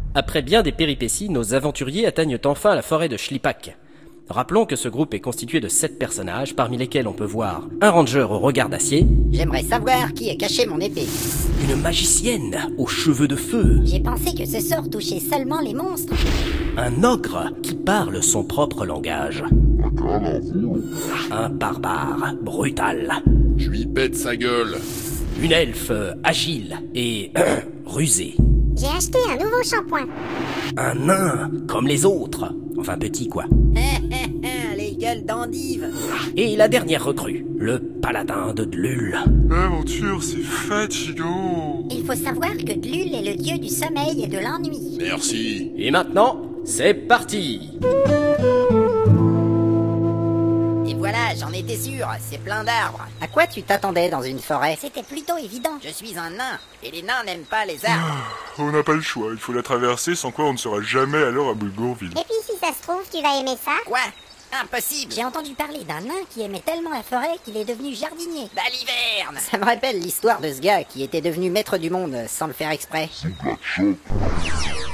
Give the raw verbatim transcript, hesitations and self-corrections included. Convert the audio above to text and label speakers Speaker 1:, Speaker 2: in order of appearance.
Speaker 1: Après bien des péripéties, nos aventuriers atteignent enfin la forêt de Schlippack. Rappelons que ce groupe est constitué de sept personnages, parmi lesquels on peut voir un ranger au regard d'acier,
Speaker 2: J'aimerais savoir qui a caché mon épée.
Speaker 1: une magicienne aux cheveux de feu,
Speaker 3: J'ai pensé que ce sort touchait seulement les monstres.
Speaker 1: un ogre qui parle son propre langage, un barbare brutal,
Speaker 4: Je lui pète sa gueule.
Speaker 1: une elfe agile et rusée,
Speaker 3: J'ai acheté un nouveau shampoing.
Speaker 1: un nain comme les autres, enfin petit quoi.
Speaker 2: Les gueules d'endive.
Speaker 1: Et la dernière recrue, le paladin de Dlul.
Speaker 5: L'aventure, c'est fatigant.
Speaker 3: Il faut savoir que Dlul est le dieu du sommeil et de l'ennui.
Speaker 4: Merci.
Speaker 1: Et maintenant, c'est parti!
Speaker 2: Et voilà, j'en étais sûr, c'est plein d'arbres. À quoi tu t'attendais dans une forêt?
Speaker 3: C'était plutôt évident.
Speaker 2: Je suis un nain, et les nains n'aiment pas les arbres.
Speaker 5: On n'a pas le choix, il faut la traverser, sans quoi on ne sera jamais alors à Bulgourville.
Speaker 3: Et puis si ça se trouve, tu vas aimer ça.
Speaker 2: Quoi? Impossible.
Speaker 3: J'ai entendu parler d'un nain qui aimait tellement la forêt qu'il est devenu jardinier.
Speaker 2: Baliverne. Ça me rappelle l'histoire de ce gars qui était devenu maître du monde sans le faire exprès.